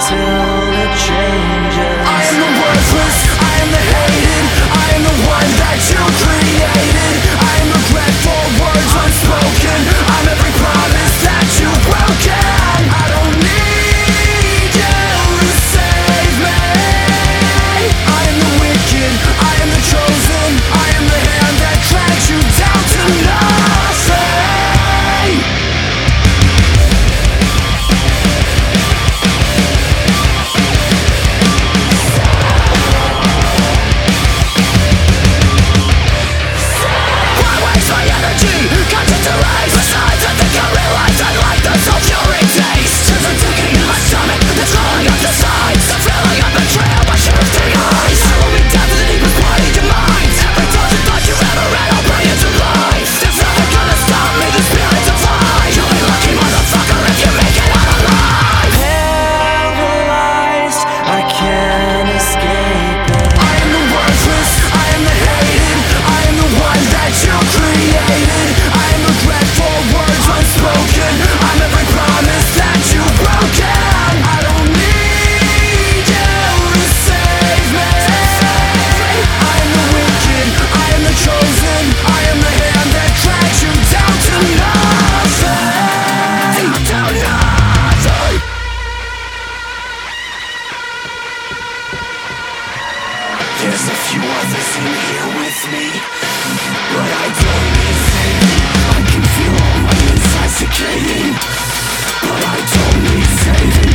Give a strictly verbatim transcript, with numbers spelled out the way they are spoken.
till it changes. I am the worthless, I am the hated, I am the one that you created. I am regret for words unspoken, I'm every promise that you've broken. I don't need you to save me. I am the wicked, I am the chosen, I am the hand that drags you down to nothing. My energy, content to raise. Besides, I think I realize I like the sulfury taste. There's a ticking in my stomach that's crawling up the sides. The feeling of betrayal by shifting eyes. I will be down to the deepest part of your mind. Every thousand thought you ever read, I'll bring it to life. There's nothing gonna stop me, the spirit to fly. You'll be lucky, motherfucker, if you make it out alive. Paralyzed, I can't escape it. I am the worthless, I am the hated, I am the one that you created. I am regret for words unspoken, I'm every promise that you've broken. I don't need you to save me. I am the wicked, I am the chosen, I am the hand that drags you down to nothing. To nothing. There's a few others in here with me, but I don't need saving. I can feel all my insides decaying, but I don't need saving.